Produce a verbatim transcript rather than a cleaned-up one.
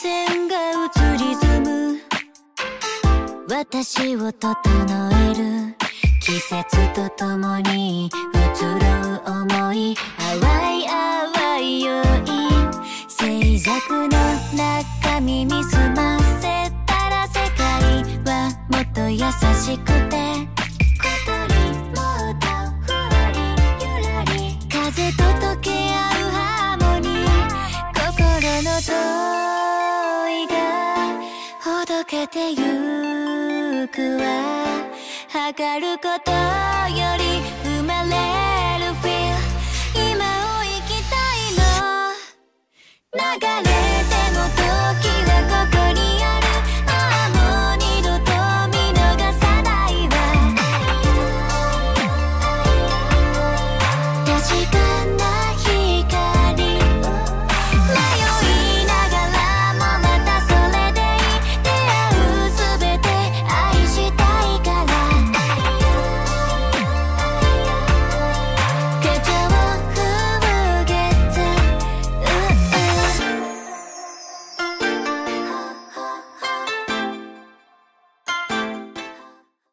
線が移り住む私を整える季節とともに移ろう思い淡い淡いよい静寂の中耳澄ませたら世界はもっと優しくて小鳥もっとふわりゆらり風と溶け合うハーモニー心の問いがほどけてゆくわ測ることより生まれる Feel 今を生きたいの流れ